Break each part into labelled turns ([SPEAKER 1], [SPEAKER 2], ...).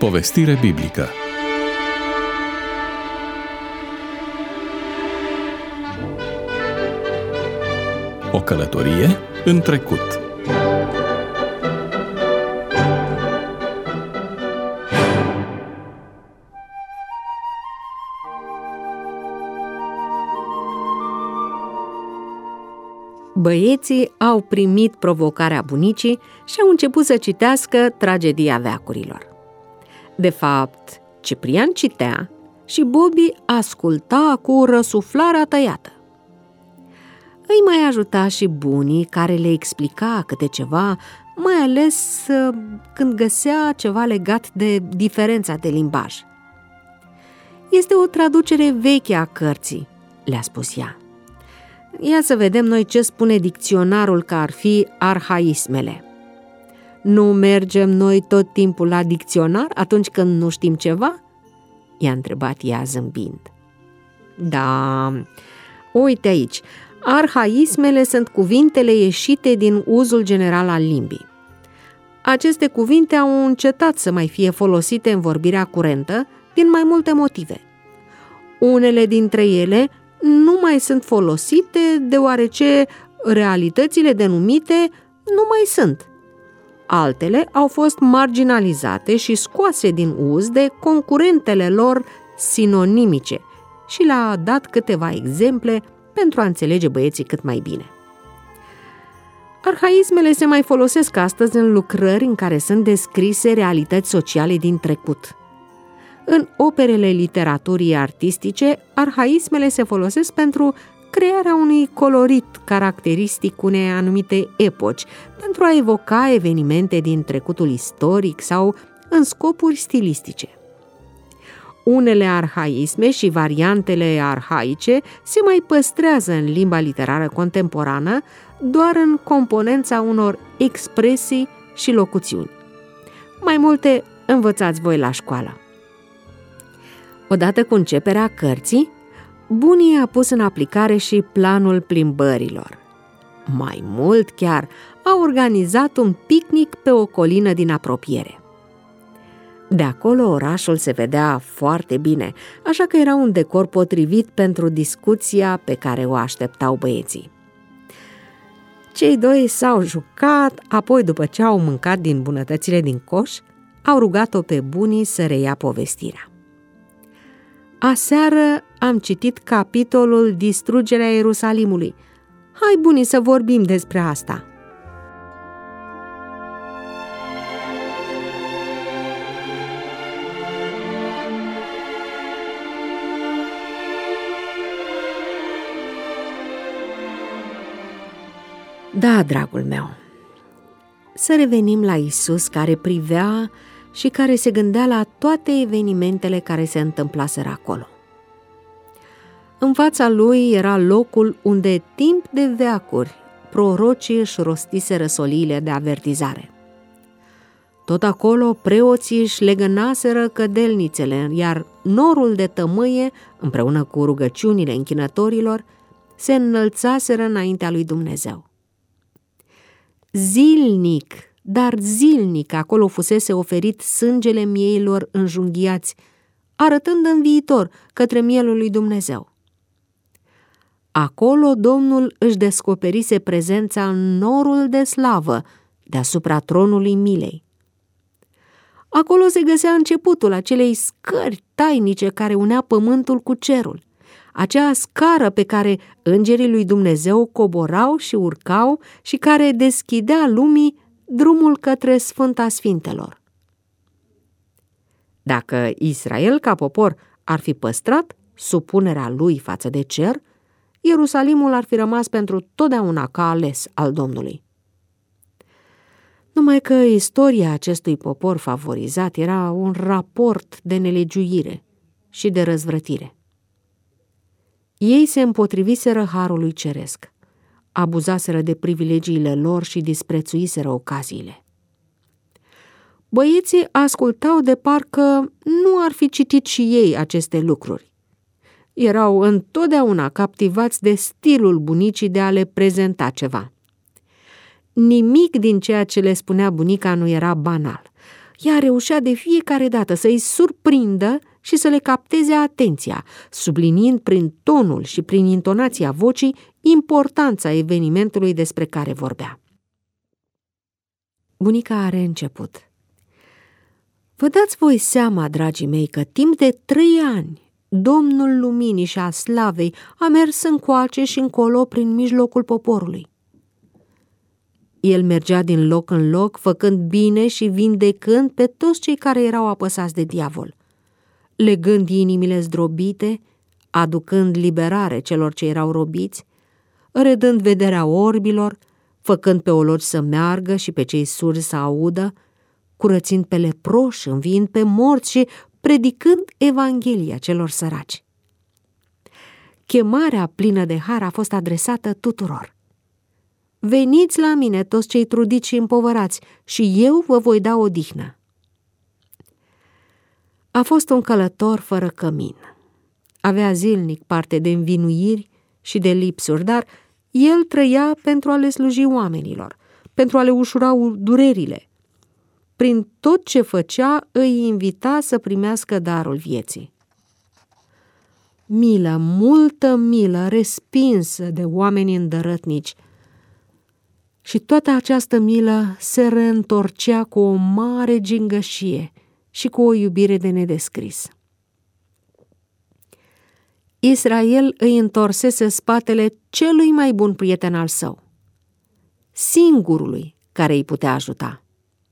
[SPEAKER 1] Povestire biblică. O călătorie în trecut.
[SPEAKER 2] Băieții au primit provocarea bunicii și au început să citească Tragedia veacurilor. De fapt, Ciprian citea și Bobby asculta cu răsuflarea tăiată. Îi mai ajuta și bunii, care le explica câte ceva, mai ales când găsea ceva legat de diferența de limbaj. Este o traducere veche a cărții, le-a spus ea. Ia să vedem noi ce spune dicționarul că ar fi arhaismele. Nu mergem noi tot timpul la dicționar atunci când nu știm ceva? I-a întrebat ea zâmbind. Da, uite aici, arhaismele sunt cuvintele ieșite din uzul general al limbii. Aceste cuvinte au încetat să mai fie folosite în vorbirea curentă din mai multe motive. Unele dintre ele nu mai sunt folosite deoarece realitățile denumite nu mai sunt. Altele au fost marginalizate și scoase din uz de concurentele lor sinonimice și le-a dat câteva exemple pentru a înțelege băieții cât mai bine. Arhaismele se mai folosesc astăzi în lucrări în care sunt descrise realități sociale din trecut. În operele literaturii artistice, arhaismele se folosesc pentru crearea unui colorit caracteristic unei anumite epoci, pentru a evoca evenimente din trecutul istoric sau în scopuri stilistice. Unele arhaisme și variantele arhaice se mai păstrează în limba literară contemporană doar în componența unor expresii și locuțiuni. Mai multe învățați voi la școală. Odată cu începerea cărții, bunii a pus în aplicare și planul plimbărilor. Mai mult chiar, a organizat un picnic pe o colină din apropiere. De acolo orașul se vedea foarte bine, așa că era un decor potrivit pentru discuția pe care o așteptau băieții. Cei doi s-au jucat, apoi după ce au mâncat din bunătățile din coș, au rugat-o pe bunii să reia povestirea. Aseară am citit capitolul Distrugerea Ierusalimului. Hai, bunii, să vorbim despre asta. Da, dragul meu. Să revenim la Iisus, care privea și care se gândea la toate evenimentele care se întâmplaseră acolo. În fața lui era locul unde, timp de veacuri, prorocii își rostiseră soliile de avertizare. Tot acolo, preoții își legănaseră cădelnițele, iar norul de tămâie, împreună cu rugăciunile închinătorilor, se înălțaseră înaintea lui Dumnezeu. Zilnic, dar zilnic, acolo fusese oferit sângele mieilor înjunghiați, arătând în viitor către mielul lui Dumnezeu. Acolo Domnul își descoperise prezența în norul de slavă deasupra tronului milei. Acolo se găsea începutul acelei scări tainice care unea pământul cu cerul, acea scară pe care îngerii lui Dumnezeu coborau și urcau și care deschidea lumii drumul către Sfânta Sfintelor. Dacă Israel ca popor ar fi păstrat supunerea lui față de cer, Ierusalimul ar fi rămas pentru totdeauna ca ales al Domnului. Numai că istoria acestui popor favorizat era un raport de nelegiuire și de răzvrătire. Ei se împotriviseră harului ceresc, abuzaseră de privilegiile lor și disprețuiseră ocaziile. Băieții ascultau de parcă nu ar fi citit și ei aceste lucruri. Erau întotdeauna captivați de stilul bunicii de a le prezenta ceva. Nimic din ceea ce le spunea bunica nu era banal. Ea reușea de fiecare dată să-i surprindă și să le capteze atenția, subliniind prin tonul și prin intonația vocii importanța evenimentului despre care vorbea. Bunica are început. Vă dați voi seama, dragii mei, că timp de 3 ani Domnul Luminii și a Slavei a mers încoace și încolo prin mijlocul poporului. El mergea din loc în loc, făcând bine și vindecând pe toți cei care erau apăsați de diavol, legând inimile zdrobite, aducând liberare celor ce erau robiți, redând vederea orbilor, făcând pe ologi să meargă și pe cei surzi să audă, curățind pe leproși, înviind pe morți și predicând Evanghelia celor săraci. Chemarea plină de har a fost adresată tuturor. Veniți la mine toți cei trudiți și împovărați și eu vă voi da odihnă. A fost un călător fără cămin. Avea zilnic parte de învinuiri și de lipsuri, dar el trăia pentru a le sluji oamenilor, pentru a le ușura durerile. Prin tot ce făcea, îi invita să primească darul vieții. Milă, multă milă, respinsă de oameni îndărătnici. Și toată această milă se reîntorcea cu o mare gingășie și cu o iubire de nedescris. Israel îi întorsese spatele celui mai bun prieten al său, singurului care îi putea ajuta.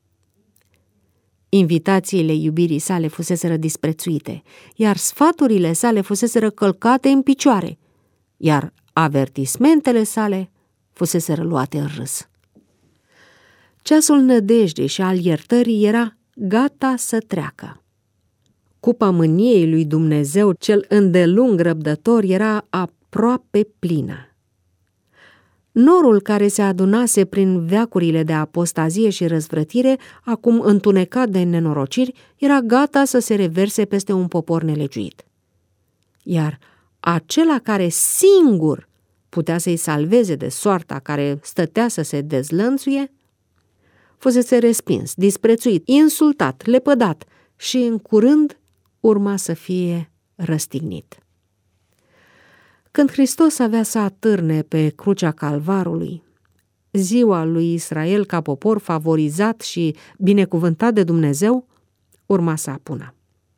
[SPEAKER 2] Invitațiile iubirii sale fuseseră disprețuite, iar sfaturile sale fuseseră călcate în picioare, iar avertismentele sale fuseseră luate în râs. Ceasul nădejdei și al iertării era gata să treacă. Cupa mâniei lui Dumnezeu, cel îndelung răbdător, era aproape plină. Norul care se adunase prin veacurile de apostazie și răzvrătire, acum întunecat de nenorociri, era gata să se reverse peste un popor nelegiuit. Iar acela care singur putea să-i salveze de soarta care stătea să se dezlănțuie, fusese respins, disprețuit, insultat, lepădat și în curând urma să fie răstignit. Când Hristos avea să atârne pe crucea Calvarului, ziua lui Israel ca popor favorizat și binecuvântat de Dumnezeu, urma să apună.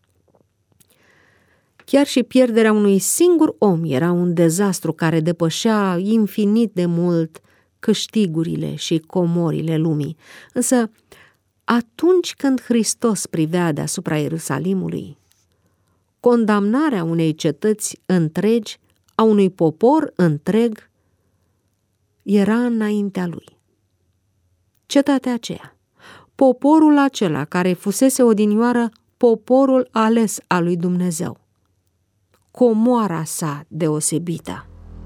[SPEAKER 2] Chiar și pierderea unui singur om era un dezastru care depășea infinit de mult câștigurile și comorile lumii. Însă, atunci când Hristos privea deasupra Ierusalimului, condamnarea unei cetăți întregi, a unui popor întreg, era înaintea lui. Cetatea aceea, poporul acela care fusese odinioară poporul ales al lui Dumnezeu, comoara sa deosebită.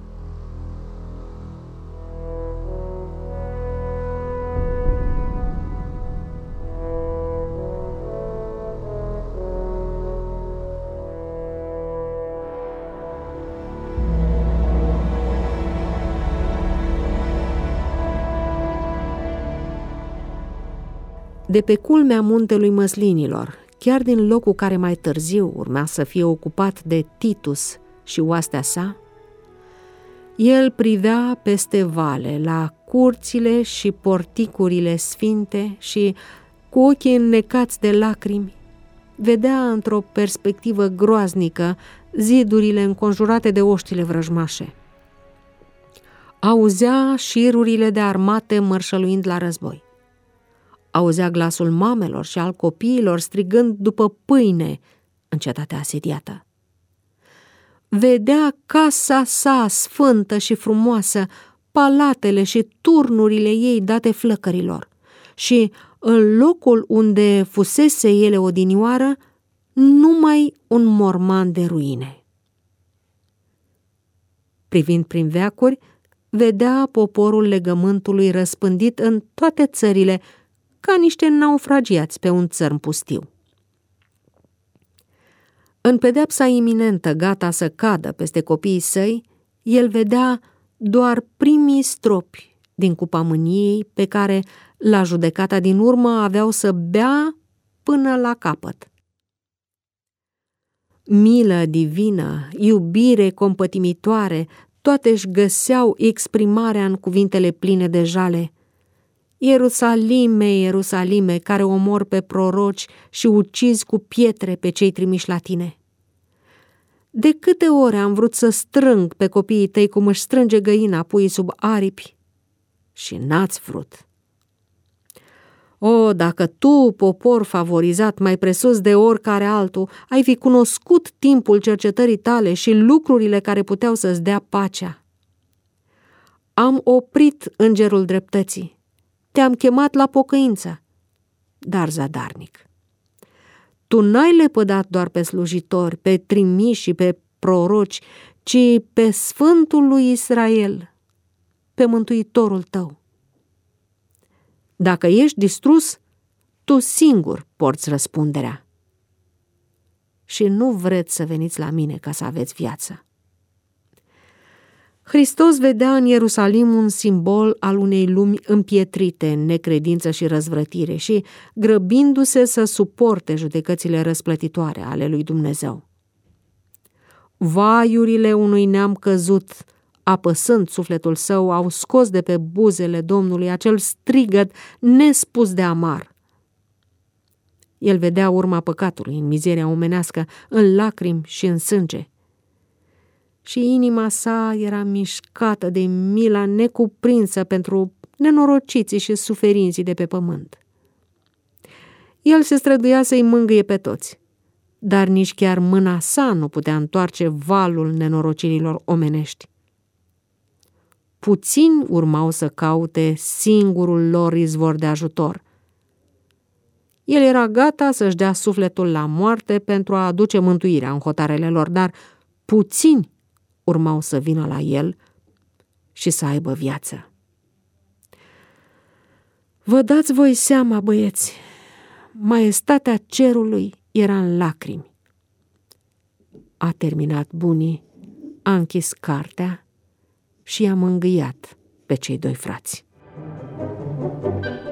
[SPEAKER 2] De pe culmea muntelui Măslinilor, chiar din locul care mai târziu urma să fie ocupat de Titus și oastea sa, el privea peste vale, la curțile și porticurile sfinte și, cu ochii înnecați de lacrimi, vedea într-o perspectivă groaznică zidurile înconjurate de oștile vrăjmașe. Auzea șirurile de armate mărșăluind la război. Auzea glasul mamelor și al copiilor strigând după pâine în cetatea asediată. Vedea casa sa sfântă și frumoasă, palatele și turnurile ei date flăcărilor și, în locul unde fusese ele odinioară, numai un morman de ruine. Privind prin veacuri, vedea poporul legământului răspândit în toate țările, ca niște naufragiați pe un țărm pustiu. În pedeapsa iminentă, gata să cadă peste copiii săi, el vedea doar primii stropi din cupa mâniei pe care, la judecata din urmă, aveau să bea până la capăt. Milă divină, iubire compătimitoare, toate își găseau exprimarea în cuvintele pline de jale. Ierusalime, Ierusalime, care omor pe proroci și ucizi cu pietre pe cei trimiși la tine. De câte ori am vrut să strâng pe copiii tăi cum își strânge găina puii sub aripi și n-ați vrut. O, dacă tu, popor favorizat mai presus de oricare altul, ai fi cunoscut timpul cercetării tale și lucrurile care puteau să-ți dea pacea. Am oprit îngerul dreptății, te-am chemat la pocăință, dar zadarnic. Tu n-ai lepădat doar pe slujitori, pe trimiși și pe proroci, ci pe Sfântul lui Israel, pe Mântuitorul tău. Dacă ești distrus, tu singur porți răspunderea. Și nu vreți să veniți la mine ca să aveți viață. Hristos vedea în Ierusalim un simbol al unei lumi împietrite în necredință și răzvrătire și grăbindu-se să suporte judecățile răsplătitoare ale lui Dumnezeu. Vaiurile unui neam căzut, apăsând sufletul său, au scos de pe buzele Domnului acel strigăt nespus de amar. El vedea urma păcatului în mizeria omenească, în lacrimi și în sânge. Și inima sa era mișcată de mila necuprinsă pentru nenorociții și suferinții de pe pământ. El se străduia să-i mângâie pe toți, dar nici chiar mâna sa nu putea întoarce valul nenorocirilor omenești. Puțini urmau să caute singurul lor izvor de ajutor. El era gata să-și dea sufletul la moarte pentru a aduce mântuirea în hotarele lor, dar puțini urmau să vină la el și să aibă viață. Vă dați voi seama, băieți, maestatea cerului era în lacrimi. A terminat bunii, a închis cartea și i-a mângâiat pe cei doi frați.